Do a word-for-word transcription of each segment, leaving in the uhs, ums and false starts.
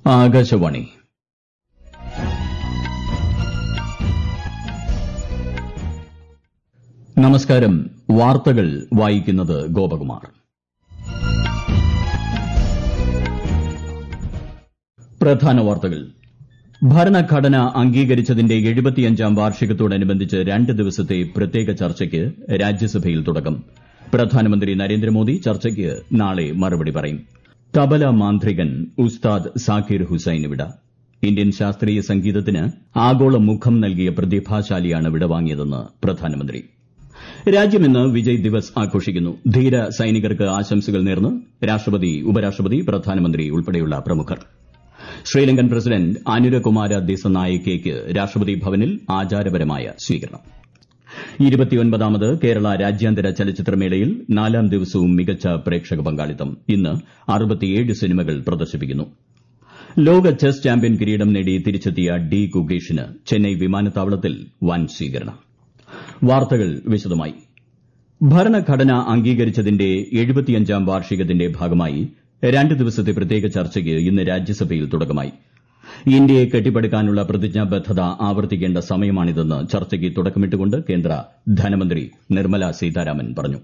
ആകാശവാണി നമസ്കാരം. വാർത്തകൾ വായിക്കുന്നത് ഗോപകുമാർ. പ്രധാന വാർത്തകൾ. ഭരണഘടന അംഗീകരിച്ചതിന്റെ എഴുപത്തിയഞ്ചാം വാർഷികത്തോടനുബന്ധിച്ച് രണ്ട് ദിവസത്തെ പ്രത്യേക ചർച്ചയ്ക്ക് രാജ്യസഭയിൽ തുടക്കം. പ്രധാനമന്ത്രി നരേന്ദ്രമോദി ചർച്ചയ്ക്ക് നാളെ മറുപടി പറയും. തബല മാന്ത്രികൻ ഉസ്താദ് സാക്കിർ ഹുസൈൻ വിട. ഇന്ത്യൻ ശാസ്ത്രീയ സംഗീതത്തിന് ആഗോള മുഖം നൽകിയ പ്രതിഭാശാലിയാണ് വിടവാങ്ങിയതെന്ന് പ്രധാനമന്ത്രി. രാജ്യം ഇന്ന് വിജയ് ദിവസ് ആഘോഷിക്കുന്നു. ധീര സൈനികർക്ക് ആശംസകൾ നേർന്ന് രാഷ്ട്രപതി, ഉപരാഷ്ട്രപതി, പ്രധാനമന്ത്രി ഉൾപ്പെടെയുള്ള പ്രമുഖർ. ശ്രീലങ്കൻ പ്രസിഡന്റ് അനുരകുമാര ദിസനായകയ്ക്ക് രാഷ്ട്രപതി ഭവനിൽ ആചാരപരമായ സ്വീകരണം. ഇരുപത്തിയൊൻപതാമത് കേരള രാജ്യാന്തര ചലച്ചിത്രമേളയിൽ നാലാം ദിവസവും മികച്ച പ്രേക്ഷക പങ്കാളിത്തം. ഇന്ന് അറുപത്തിയേഴ് സിനിമകൾ പ്രദർശിപ്പിക്കുന്നു. ലോക ചെസ് ചാമ്പ്യൻ കിരീടം നേടി തിരിച്ചെത്തിയ ഡി കുകേഷിന് ചെന്നൈ വിമാനത്താവളത്തിൽ വൻ സ്വീകരണം. വാർത്തകൾ വിശദമായി. ഭരണഘടന അംഗീകരിച്ചതിന്റെ എഴുപത്തിയഞ്ചാം വാർഷികത്തിന്റെ ഭാഗമായി രണ്ട് ദിവസത്തെ പ്രത്യേക ചർച്ചയ്ക്ക് ഇന്ന് രാജ്യസഭയിൽ തുടക്കമായി. ഇന്ത്യയെ കെട്ടിപ്പടുക്കാനുള്ള പ്രതിജ്ഞാബദ്ധത ആവർത്തിക്കേണ്ട സമയമാണിതെന്ന് ചർച്ചയ്ക്ക് തുടക്കമിട്ടുകൊണ്ട് കേന്ദ്ര ധനമന്ത്രി നിർമ്മല സീതാരാമൻ പറഞ്ഞു.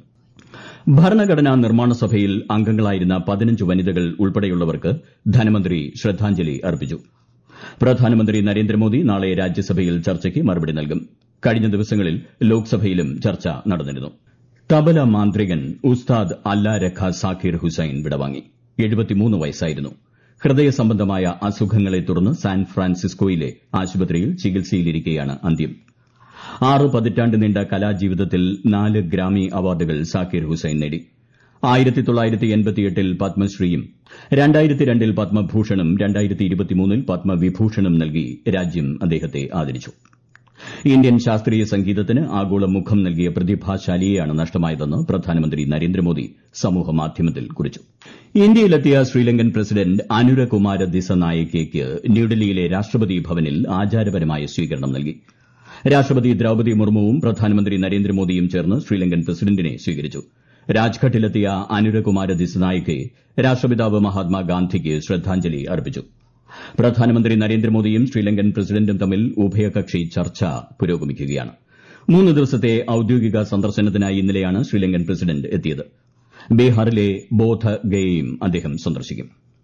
ഭരണഘടനാ നിർമ്മാണ സഭയിൽ അംഗങ്ങളായിരുന്ന പതിനഞ്ച് വനിതകൾ ഉൾപ്പെടെയുള്ളവർക്ക് ധനമന്ത്രി ശ്രദ്ധാഞ്ജലി അർപ്പിച്ചു. പ്രധാനമന്ത്രി നരേന്ദ്രമോദി നാളെ രാജ്യസഭയിൽ ചർച്ചയ്ക്ക് മറുപടി നൽകും. കഴിഞ്ഞ ദിവസങ്ങളിൽ ലോക്സഭയിലും ചർച്ച നടന്നിരുന്നു. തബല മാന്ത്രികൻ ഉസ്താദ് അല്ലാരഖ സാക്കിർ ഹുസൈൻ വിടവാങ്ങി. എഴുപത്തിമൂന്ന് വയസ്സായിരുന്നു. ഹൃദയ സംബന്ധമായ അസുഖങ്ങളെ തുടർന്ന് സാൻ ഫ്രാൻസിസ്കോയിലെ ആശുപത്രിയിൽ ചികിത്സയിലിരിക്കെയാണ് അന്ത്യം. ആറ് പതിറ്റാണ്ട് നീണ്ട കലാജീവിതത്തിൽ നാല് ഗ്രാമി അവാർഡുകൾ സാക്കിർ ഹുസൈൻ നേടി. ആയിരത്തി തൊള്ളായിരത്തി എൺപത്തിയെട്ടിൽ പത്മശ്രീയും രണ്ടായിരത്തി രണ്ടിൽ പത്മഭൂഷണും രണ്ടായിരത്തി ഇരുപത്തിമൂന്നിൽ പത്മവിഭൂഷണും നൽകി രാജ്യം അദ്ദേഹത്തെ ആദരിച്ചു. ഇന്ത്യൻ ശാസ്ത്രീയ സംഗീതത്തിന് ആഗോള മുഖം നൽകിയ പ്രതിഭാശാലിയെയാണ് നഷ്ടമായതെന്ന് പ്രധാനമന്ത്രി നരേന്ദ്രമോദി സമൂഹമാധ്യമത്തിൽ കുറിച്ചു. ഇന്ത്യയിലെത്തിയ ശ്രീലങ്കൻ പ്രസിഡന്റ് അനുരകുമാര ദിസനായകയ്ക്ക് ന്യൂഡൽഹിയിലെ രാഷ്ട്രപതി ഭവനിൽ ആചാരപരമായ സ്വീകരണം നൽകി. രാഷ്ട്രപതി ദ്രൌപദി മുർമുവും പ്രധാനമന്ത്രി നരേന്ദ്രമോദിയും ചേർന്ന് ശ്രീലങ്കൻ പ്രസിഡന്റിനെ സ്വീകരിച്ചു. രാജ്ഘട്ടിലെത്തിയ അനുരകുമാര ദിസനായകെ രാഷ്ട്രപിതാവ് മഹാത്മാഗാന്ധിക്ക് ശ്രദ്ധാഞ്ജലി അർപ്പിച്ചു. പ്രധാനമന്ത്രി നരേന്ദ്രമോദിയും ശ്രീലങ്കൻ പ്രസിഡന്റും തമ്മിൽ ഉഭയകക്ഷി ചർച്ച പുരോഗമിക്കുകയാണ്. മൂന്ന് ദിവസത്തെ ഔദ്യോഗിക സന്ദർശനത്തിനായി ഇന്നലെയാണ് ശ്രീലങ്കൻ പ്രസിഡന്റ് എത്തിയത്. ബീഹാറിലെ ബോധഗയയും അദ്ദേഹം സന്ദർശിക്കും.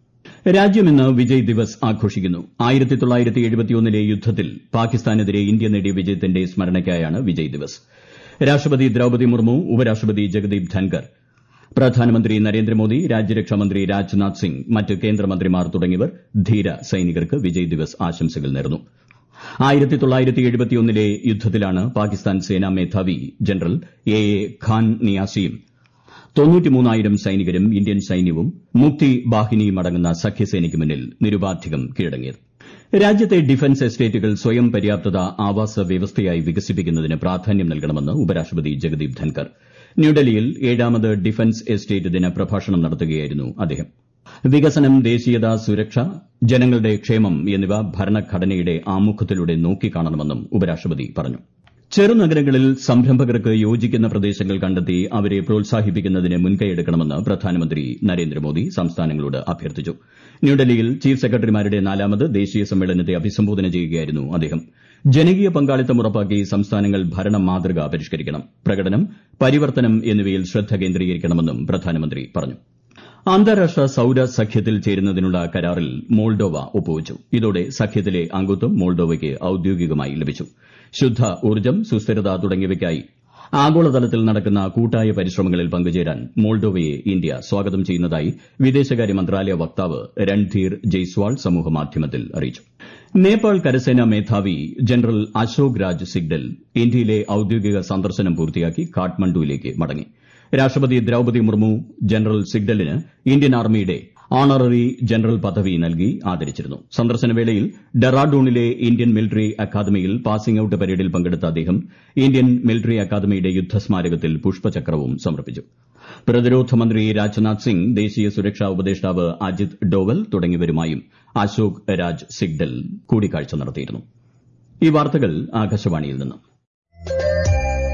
രാജ്യം ഇന്ന് വിജയ് ദിവസ് ആഘോഷിക്കുന്നു. ആയിരത്തി തൊള്ളായിരത്തി എഴുപത്തിയൊന്നിലെ യുദ്ധത്തിൽ പാകിസ്ഥാനെതിരെ ഇന്ത്യ നേടിയ വിജയത്തിന്റെ സ്മരണയ്ക്കായാണ് വിജയ് ദിവസ്. രാഷ്ട്രപതി ദ്രൌപദി മുർമു, ഉപരാഷ്ട്രപതി ജഗദീപ് ധൻകർ, പ്രധാനമന്ത്രി നരേന്ദ്രമോദി, രാജ്യരക്ഷാമന്ത്രി രാജ്നാഥ് സിംഗ്, മറ്റ് കേന്ദ്രമന്ത്രിമാർ തുടങ്ങിയവർ ധീര സൈനികർക്ക് വിജയ് ദിവസ് ആശംസകൾ നേർന്നു. ആയിരത്തി തൊള്ളായിരത്തി എഴുപത്തിയൊന്നിലെ യുദ്ധത്തിലാണ് പാകിസ്ഥാൻ സേനാ മേധാവി ജനറൽ എ എ ഖാൻ നിയാസിയും തൊണ്ണൂറ്റിമൂന്നായിരം സൈനികരും ഇന്ത്യൻ സൈന്യവും മുക്തി ബാഹിനിയും അടങ്ങുന്ന സഖ്യസേനയ്ക്ക് മുന്നിൽ നിരുപാധികം കീഴടങ്ങിയത്. രാജ്യത്തെ ഡിഫൻസ് എസ്റ്റേറ്റുകൾ സ്വയം പര്യാപ്തത ആവാസ വ്യവസ്ഥയായി വികസിപ്പിക്കുന്നതിന് പ്രാധാന്യം നൽകണമെന്ന് ഉപരാഷ്ട്രപതി ജഗദീപ് ധൻകർ. ന്യൂഡൽഹിയിൽ ഏഴാമത് ഡിഫൻസ് എസ്റ്റേറ്റ് ദിന പ്രഭാഷണം നടത്തുകയായിരുന്നു അദ്ദേഹം. വികസനം, ദേശീയത, സുരക്ഷ, ജനങ്ങളുടെ ക്ഷേമം എന്നിവ ഭരണഘടനയുടെ ആമുഖത്തിലൂടെ നോക്കിക്കാണണമെന്നും ഉപരാഷ്ട്രപതി പറഞ്ഞു. ചെറുനഗരങ്ങളിൽ സംരംഭകർക്ക് യോജിക്കുന്ന പ്രദേശങ്ങൾ കണ്ടെത്തി അവരെ പ്രോത്സാഹിപ്പിക്കുന്നതിന് മുൻകൈയെടുക്കണമെന്ന് പ്രധാനമന്ത്രി നരേന്ദ്രമോദി സംസ്ഥാനങ്ങളോട് അഭ്യർത്ഥിച്ചു. ന്യൂഡൽഹിയിൽ ചീഫ് സെക്രട്ടറിമാരുടെ നാലാമത് ദേശീയ സമ്മേളനത്തെ അഭിസംബോധന ചെയ്യുകയായിരുന്നു അദ്ദേഹം. ജനകീയ പങ്കാളിത്തം ഉറപ്പാക്കി സംസ്ഥാനങ്ങൾ ഭരണ മാതൃക പരിഷ്കരിക്കണം. പ്രകടനം, പരിവർത്തനം എന്നിവയിൽ ശ്രദ്ധ കേന്ദ്രീകരിക്കണമെന്നും പ്രധാനമന്ത്രി പറഞ്ഞു. അന്താരാഷ്ട്ര സൌര സഖ്യത്തിൽ ചേരുന്നതിനുള്ള കരാറിൽ മോൾഡോവ ഒപ്പുവച്ചു. ഇതോടെ സഖ്യത്തിലെ അംഗത്വം മോൾഡോവയ്ക്ക് ഔദ്യോഗികമായി ലഭിച്ചു. ശുദ്ധ ഊർജ്ജം, സുസ്ഥിരത തുടങ്ങിയവയ്ക്കായി ആഗോളതലത്തിൽ നടക്കുന്ന കൂട്ടായ പരിശ്രമങ്ങളിൽ പങ്കുചേരാൻ മോൾഡോവയെ ഇന്ത്യ സ്വാഗതം ചെയ്യുന്നതായി വിദേശകാര്യ മന്ത്രാലയ വക്താവ് രൺധീർ ജയ്സ്വാൾ സമൂഹമാധ്യമത്തിൽ അറിയിച്ചു. നേപ്പാൾ കരസേനാ മേധാവി ജനറൽ അശോക് രാജ് സിഗ്ഡൽ ഇന്ത്യയിലെ ഔദ്യോഗിക സന്ദർശനം പൂർത്തിയാക്കി കാഠ്മണ്ഡുവിലേക്ക് മടങ്ങി. രാഷ്ട്രപതി ദ്രൌപദി മുർമു ജനറൽ സിഗ്ഡലിന് ഇന്ത്യൻ ആർമിയുടെ ഓണററി ജനറൽ പദവി നൽകി ആദരിച്ചിരുന്നു. സന്ദർശനവേളയിൽ ഡെറാഡൂണിലെ ഇന്ത്യൻ മിലിറ്ററി അക്കാദമിയിൽ പാസിംഗ് ഔട്ട് പരേഡിൽ പങ്കെടുത്ത അദ്ദേഹം ഇന്ത്യൻ മിലിറ്ററി അക്കാദമിയുടെ യുദ്ധസ്മാരകത്തിൽ പുഷ്പചക്രവും സമർപ്പിച്ചു. പ്രതിരോധ മന്ത്രി രാജ്നാഥ് സിംഗ്, ദേശീയ സുരക്ഷാ ഉപദേഷ്ടാവ് അജിത് ഡോവൽ തുടങ്ങിയവരുമായും അശോക് രാജ് സിഗ്ഡൽ കൂടിക്കാഴ്ച നടത്തിയിരുന്നു. ഈ വാർത്തകൾ ആകാശവാണിയിൽ നിന്ന്.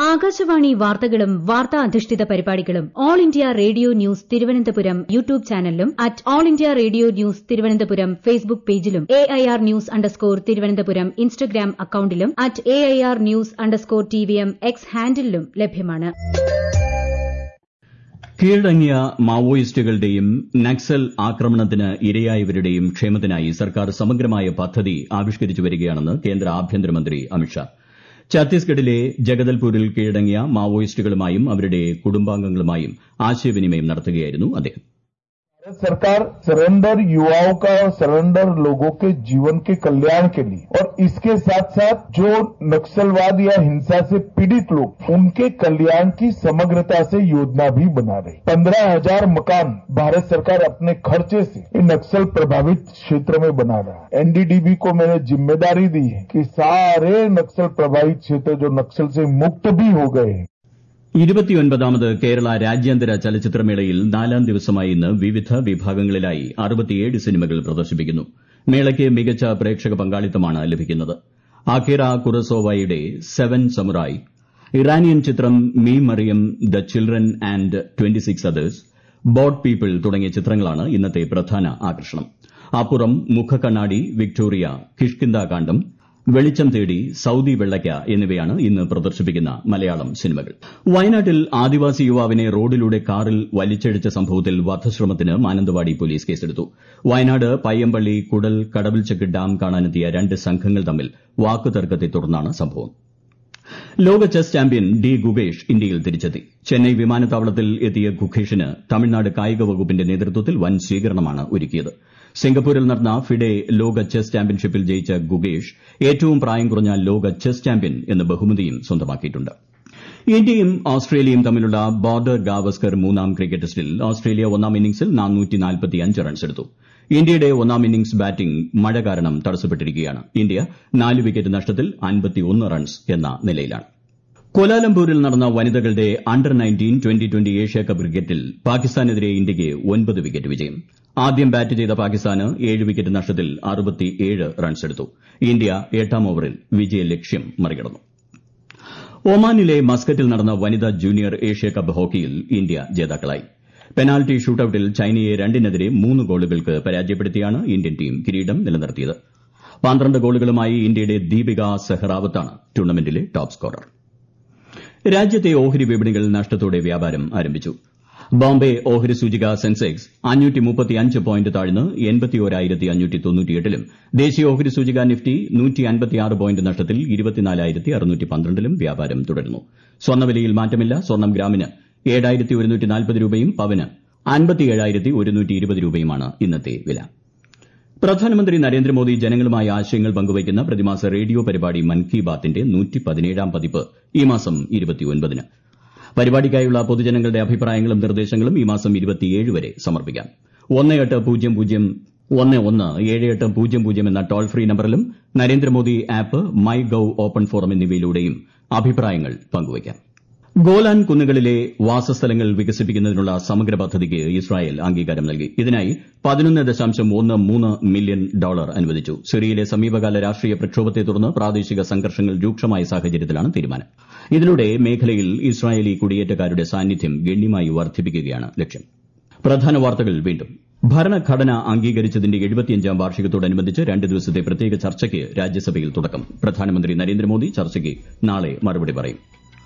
ആകാശവാണി വാർത്തകളും വാർത്താ അധിഷ്ഠിത പരിപാടികളും All India Radio news Thiruvananthapuram YouTube ചാനലിലും at All India Radio news Thiruvananthapuram Facebook പേജിലും A I R news underscore Thiruvananthapuram Instagram അക്കൌണ്ടിലും at A I R news underscore T V M X ഹാൻഡിലും ലഭ്യമാണ്. കീഴടങ്ങിയ മാവോയിസ്റ്റുകളുടെയും നക്സൽ ആക്രമണത്തിന് ഇരയായവരുടെയും ക്ഷേമത്തിനായി സർക്കാർ സമഗ്രമായ പദ്ധതി ആവിഷ്കരിച്ചു വരികയാണെന്ന് കേന്ദ്ര ആഭ്യന്തരമന്ത്രി അമിത്ഷാ. ഛത്തീസ്ഗഡിലെ ജഗദൽപൂരിൽ കീഴടങ്ങിയ മാവോയിസ്റ്റുകളുമായും അവരുടെ കുടുംബാംഗങ്ങളുമായും ആശയവിനിമയം നടത്തുകയായിരുന്നു അദ്ദേഹം. भारत सरकार सरेंडर युवाओं का और सरेंडर लोगों के जीवन के कल्याण के लिए और इसके साथ साथ जो नक्सलवाद या हिंसा से पीड़ित लोग उनके कल्याण की समग्रता से योजना भी बना रही. पंद्रह हजार मकान भारत सरकार अपने खर्चे से इन नक्सल प्रभावित क्षेत्र में बना रहा है. एनडीडीबी को मैंने जिम्मेदारी दी है कि सारे नक्सल प्रभावित क्षेत्र जो नक्सल से मुक्त भी हो गए हैं. ഇരുപത്തിയൊൻപതാമത് കേരള രാജ്യാന്തര ചലച്ചിത്രമേളയിൽ നാലാം ദിവസമായ ഇന്ന് വിവിധ വിഭാഗങ്ങളിലായി അറുപത്തിയേഴ് സിനിമകൾ പ്രദർശിപ്പിക്കുന്നു. മേളയ്ക്ക് മികച്ച പ്രേക്ഷക പങ്കാളിത്തമാണ് ലഭിക്കുന്നത്. ആകിറ കുറസോവയുടെ സെവൻ സമുറായ്, ഇറാനിയൻ ചിത്രം me Maryam, the children and twenty six others, boat people തുടങ്ങിയ ചിത്രങ്ങളാണ് ഇന്നത്തെ പ്രധാന ആകർഷണം. അപ്പുറം, മുഖക്കണ്ണാടി, വിക്ടോറിയ, കിഷ്കിന്ധാകാന്ഡം, വെളിച്ചം തേടി, സൌദി വെള്ളയ്ക്ക എന്നിവയാണ് ഇന്ന് പ്രദർശിപ്പിക്കുന്ന മലയാളം സിനിമകൾ. വയനാട്ടിൽ ആദിവാസി യുവാവിനെ റോഡിലൂടെ കാറിൽ വലിച്ചിഴച്ച സംഭവത്തിൽ വധശ്രമത്തിന് മാനന്തവാടി പോലീസ് കേസെടുത്തു. വയനാട് പയ്യമ്പള്ളി കുടൽ കടവിൽച്ചക്ക് ഡാം കാണാനെത്തിയ രണ്ട് സംഘങ്ങൾ തമ്മിൽ വാക്കുതർക്കത്തെ തുടർന്നാണ് സംഭവം. ലോക ചെസ് ചാമ്പ്യൻ ഡി ഗുകേഷ് ഇന്ത്യയിൽ തിരിച്ചെത്തി. ചെന്നൈ വിമാനത്താവളത്തിൽ എത്തിയ ഗുകേഷിന് തമിഴ്നാട് കായിക വകുപ്പിന്റെ നേതൃത്വത്തിൽ വൻ സ്വീകരണമാണ് ഒരുക്കിയത്. സിംഗപ്പൂരിൽ നടന്ന ഫിഡെ ലോക ചെസ് ചാമ്പ്യൻഷിപ്പിൽ ജയിച്ച ഗുകേഷ് ഏറ്റവും പ്രായം കുറഞ്ഞ ലോക ചെസ് ചാമ്പ്യൻ എന്ന ബഹുമതിയും സ്വന്തമാക്കിയിട്ടുണ്ട്. ഇന്ത്യയും ഓസ്ട്രേലിയയും തമ്മിലുള്ള ബോർഡർ ഗാവസ്കർ മൂന്നാം ക്രിക്കറ്റ് ടെസ്റ്റിൽ ഓസ്ട്രേലിയ ഒന്നാം ഇന്നിംഗ്സിൽ റൺസെടുത്തു. ഇന്ത്യയുടെ ഒന്നാം ഇന്നിംഗ്സ് ബാറ്റിംഗ് മഴ കാരണം തടസ്സപ്പെട്ടിരിക്കുകയാണ്. ഇന്ത്യ നാല് വിക്കറ്റ് നഷ്ടത്തിൽ അൻപത്തിയൊന്ന് റൺസ് എന്ന നിലയിലാണ്. കോലാലംപൂരിൽ നടന്ന വനിതകളുടെ under nineteen twenty twenty Asia cup ക്രിക്കറ്റിൽ പാകിസ്ഥാനെതിരെ ഇന്ത്യയ്ക്ക് ഒൻപത് വിക്കറ്റ് വിജയം. ആദ്യം ബാറ്റ് ചെയ്ത പാകിസ്ഥാന് ഏഴ് വിക്കറ്റ് നഷ്ടത്തിൽ അറുപത്തിയേഴ് റൺസെടുത്തു. ഇന്ത്യ എട്ടാം ഓവറിൽ വിജയലക്ഷ്യം മറികടന്നു. ഒമാനിലെ മസ്കറ്റിൽ നടന്ന വനിതാ ജൂനിയർ ഏഷ്യാകപ്പ് ഹോക്കിയിൽ ഇന്ത്യ ജേതാക്കളായി. പെനാൽറ്റി ഷൂട്ടൌട്ടിൽ ചൈനയെ രണ്ടിനെതിരെ മൂന്ന് ഗോളുകൾക്ക് പരാജയപ്പെടുത്തിയാണ് ഇന്ത്യൻ ടീം കിരീടം നിലനിർത്തിയത്. പന്ത്രണ്ട് ഗോളുകളുമായി ഇന്ത്യയുടെ ദീപിക സെഹ്റാവത്താണ് ടൂർണമെന്റിലെ ടോപ്പ് സ്കോറർ. രാജ്യത്തെ ഓഹരി വിപണികൾ നഷ്ടത്തോടെ വ്യാപാരം ആരംഭിച്ചു. ബോംബെ ഓഹരി സൂചിക സെൻസെക്സ് അഞ്ഞൂറ്റി മുപ്പത്തിയഞ്ച് പോയിന്റ് താഴ്ന്ന് എൺപത്തിയോരായിരത്തി അഞ്ഞൂറ്റി തൊണ്ണൂറ്റിയെട്ടിലും ദേശീയ ഓഹരി സൂചിക നിഫ്റ്റി നൂറ്റി അൻപത്തിയാറ് പോയിന്റ് നഷ്ടത്തിൽ ഇരുപത്തിനാലായിരത്തി അറുന്നൂറ്റി പന്ത്രണ്ടിലും വ്യാപാരം തുടരുന്നു. സ്വർണ്ണവിലയിൽ മാറ്റമില്ല. സ്വർണ്ണം ഗ്രാമിന് ഏഴായിരത്തി ഒരുന്നൂറ്റി നാൽപ്പത് രൂപയും പവന് അൻപത്തിയേഴായിരത്തി ഒരുന്നൂറ്റി ഇരുപത് രൂപയുമാണ് ഇന്നത്തെ വില. പ്രധാനമന്ത്രി നരേന്ദ്രമോദി ജനങ്ങളുമായി ആശയങ്ങൾ പങ്കുവയ്ക്കുന്ന പ്രതിമാസ റേഡിയോ പരിപാടി മൻ കി ബാത്തിന്റെ നൂറ്റി പതിനേഴാം പതിപ്പ് ഈ മാസം ഇരുപത്തിയൊൻപതിന്. പരിപാടിക്കായുള്ള പൊതുജനങ്ങളുടെ അഭിപ്രായങ്ങളും നിർദ്ദേശങ്ങളും ഈ മാസം ഇരുപത്തിയേഴ് വരെ സമർപ്പിക്കാം. ഒന്ന് എട്ട് പൂജ്യം പൂജ്യം ഒന്ന് ഒന്ന് ഏഴ് എട്ട് പൂജ്യം പൂജ്യം എന്ന toll free നമ്പറിലും Narendra Modi app, my gov open forum എന്നിവയിലൂടെയും അഭിപ്രായങ്ങൾ പങ്കുവയ്ക്കാം. ഗോലാൻ കുന്നുകളിലെ വാസസ്ഥലങ്ങൾ വികസിപ്പിക്കുന്നതിനുള്ള സമഗ്ര പദ്ധതിക്ക് ഇസ്രായേൽ അംഗീകാരം നൽകി. ഇതിനായി പതിനൊന്ന് ദശാംശം ഒന്ന് മൂന്ന് മില്യൺ ഡോളർ അനുവദിച്ചു. സിറിയയിലെ സമീപകാല രാഷ്ട്രീയ പ്രക്ഷോഭത്തെ തുടർന്ന് പ്രാദേശിക സംഘർഷങ്ങൾ രൂക്ഷമായ സാഹചര്യത്തിലാണ് തീരുമാനം. ഇതിലൂടെ മേഖലയിൽ ഇസ്രായേലി കുടിയേറ്റക്കാരുടെ സാന്നിധ്യം ഗണ്യമായി വർദ്ധിപ്പിക്കുകയാണ് ലക്ഷ്യം. പ്രധാന വാർത്തകൾ വീണ്ടും. ഭരണഘടന അംഗീകരിച്ചതിന്റെ എഴുപത്തിയഞ്ചാം വാർഷികത്തോടനുബന്ധിച്ച് രണ്ട് ദിവസത്തെ പ്രത്യേക ചർച്ചയ്ക്ക് രാജ്യസഭയിൽ തുടക്കം. പ്രധാനമന്ത്രി നരേന്ദ്രമോദി ചർച്ചയ്ക്ക് നാളെ മറുപടി പറയും.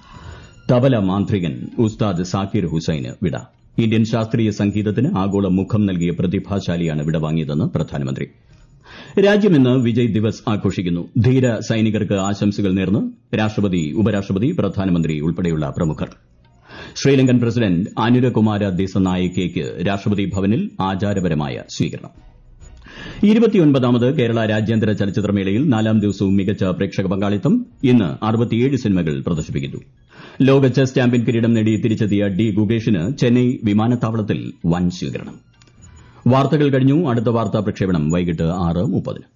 തബല മാന്ത്രികൻ ഉസ്താദ് സാക്കിർ ഹുസൈന് വിട. ഇന്ത്യൻ ശാസ്ത്രീയ സംഗീതത്തിന് ആഗോള മുഖം നൽകിയ പ്രതിഭാശാലിയാണ് വിടവാങ്ങിയതെന്ന് പ്രധാനമന്ത്രി. രാജ്യം ഇന്ന് വിജയ് ദിവസ് ആഘോഷിക്കുന്നു. ധീര സൈനികർക്ക് ആശംസകൾ നേർന്ന് രാഷ്ട്രപതി, ഉപരാഷ്ട്രപതി, പ്രധാനമന്ത്രി ഉൾപ്പെടെയുള്ള പ്രമുഖർ. ശ്രീലങ്കൻ പ്രസിഡന്റ് അനുരകുമാര ദിസനായകയ്ക്ക് രാഷ്ട്രപതി ഭവനിൽ ആചാരപരമായ സ്വീകരണം. ഇരുപത്തിയൊൻപതാമത് കേരള രാജ്യാന്തര ചലച്ചിത്രമേളയിൽ നാലാം ദിവസവും മികച്ച പ്രേക്ഷക പങ്കാളിത്തം. ഇന്ന് അറുപത്തിയേഴ് സിനിമകൾ പ്രദർശിപ്പിക്കുന്നു. ലോക ചെസ് ചാമ്പ്യൻ കിരീടം നേടി തിരിച്ചെത്തിയ ഡി ഗുകേഷിന് ചെന്നൈ വിമാനത്താവളത്തിൽ വൻ സ്വീകരണം. വാർത്തകൾ കഴിഞ്ഞു. അടുത്ത വാർത്താ പ്രക്ഷേപണം വൈകിട്ട് ആറ് മുപ്പതിന്.